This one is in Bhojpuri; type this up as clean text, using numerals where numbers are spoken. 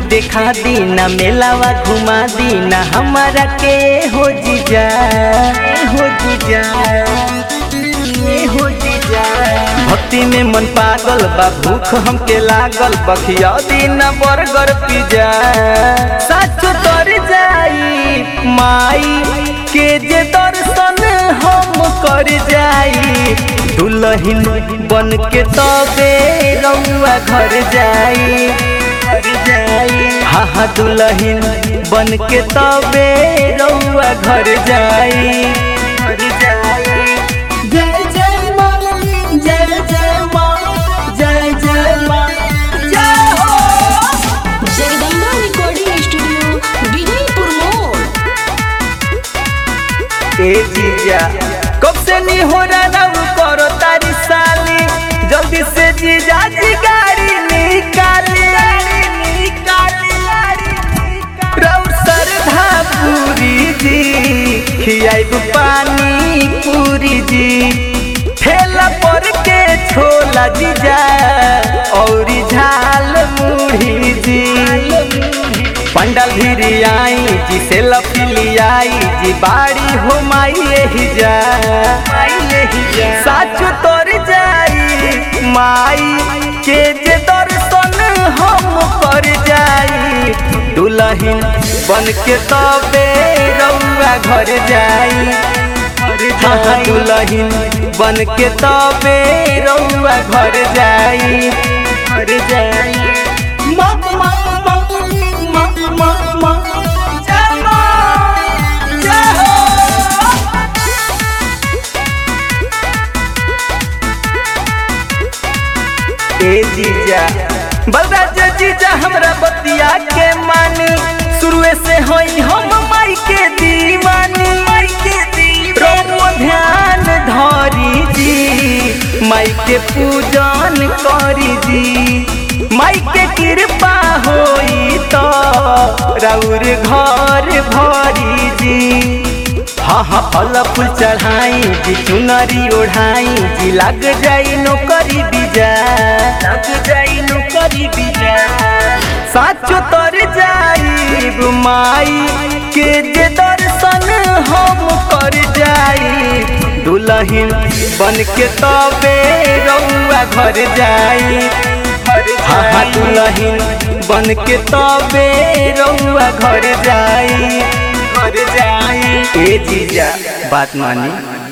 देखा दीना, मेलावा घुमा दीना हमारा के हो जीजा, हो जीजा, हो जीजा। भक्ति में मन पागल बा, भूख हमके लागल, बखिया दीना बर्गर पिज्जा। साचो तर जाई माई के जे दर्शन हम कर जाई, दुल्हन बन के तबे रउआ घर जाई, घर जाई। हाँ हाँ दुल्हन बन के तबे रउआ घर जाई, घर जाई। जय जय माँ, जय जय माँ, जय जय माँ, जय हो। जगदम्बा रिकॉर्डिंग स्टूडियो, विजयपुर मोड़। ए जीजा कब से नहीं हो रहा करो तारी साली, जल्दी से जीजा जी गाड़ी निकाली, रउर सरधा पूरी जी, खियाइब पानी पूरी जी। ठेला पर के छोला जीजा और झाल मुढ़ी जी। पंडल भिरी आई जी से लफिली आई जी, बाड़ी हो माई ही जा, साचो तोर जाई माई के जे दर्शन हम कर जाई, दुल्हन बन के तबे रउआ घर जाई। हाँ दुल्हन बन के तबे रउआ घर जाई, घर जाई। ए जीजा बलराज जीजा हमरा बतिया के मानी, शुरुए से होई हम माई के दीवानी, माई के दीवानी। ध्यान धरी जी माई के पूजन करी जी, माई के कृपा होई तो रउर घर भरी जी। हाँ हाँ फल फूल चढ़ाई जी, चुनरी ओढ़ाई जी, लग जाई नौकरी बीजा, लग जाई नौकरी बीजा। साचो तर जाई माई के जे दर्शन हम कर जाई, दुल्हन बन के तबे रउआ घर जाई। हाँ हाँ दुल्हन बन के तबे रउआ घर जाई, घर जाई। ए जीजा बात मानी।